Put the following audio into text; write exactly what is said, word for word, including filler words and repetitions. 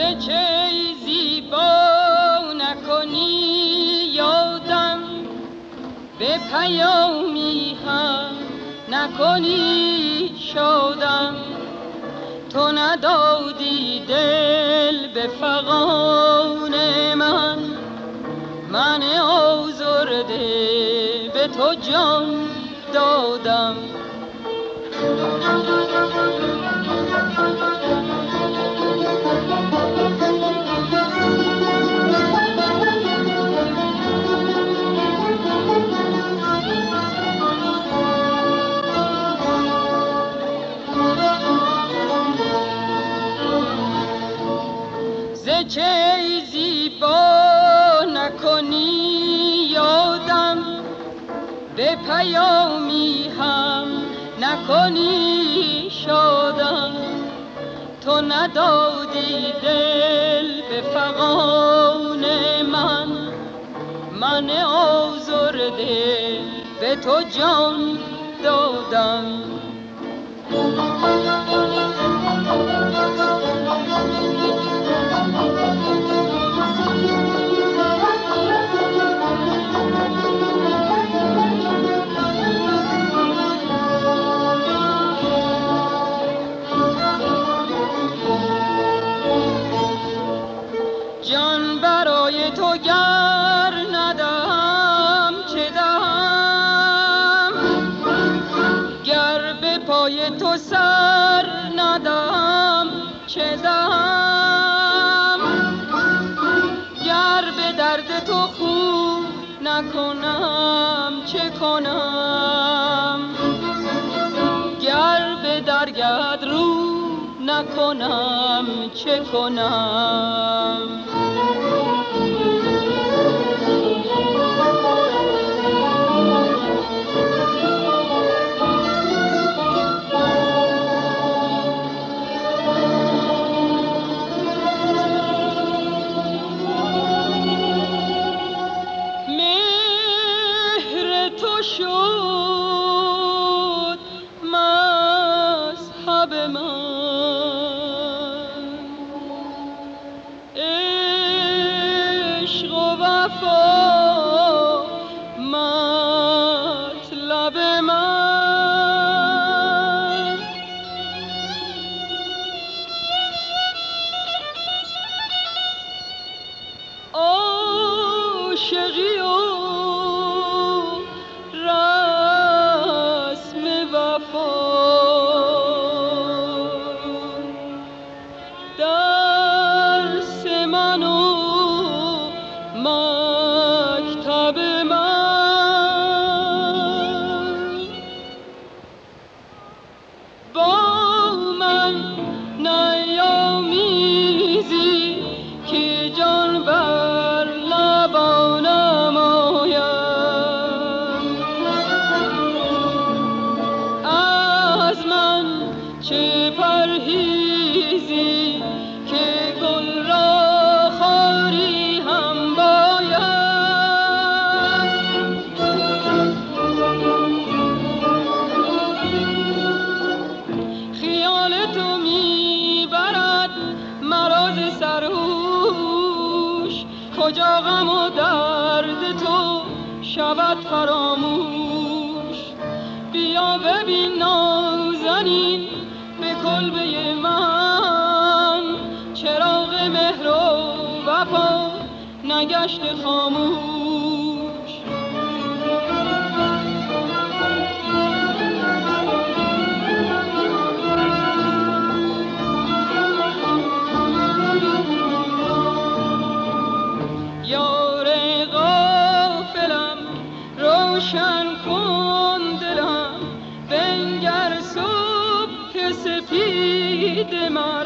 چه زیبا نکنی یادم، به پیامی هم نکنی شادم. تو ندادی دل به فغان من، من آزرده به تو جان دادم. چه زیبا نکنی یادم، به پیامی هم نکنی شادم. تو ندادی دل به فغان من، من آزرده به تو جان دادم. جان برای تو گر ندهم چه دهم، گر به پای تو سر ندهم چه دهم، گر به درد تو خو نکنم چه کنم، گر به درگت رو نکنم چه کنم. مهر تو شد مذهب من، عشق و وفا مطلب من. عاشقی و رسم وفا درس من و مکتب من. با من نیامیزی که جان بر لبانم آید، از من چه پرهیزی که گل را خاری هم باید. خیال تو میبرد مراز سروش، کجا غم و درد تو شود فراموش. بیا ببین نازنین به کلبه من، چراغ مهر و وفا نگشت خاموش. یار غافلم روشن کن دلم، بنگر صبح سپید من.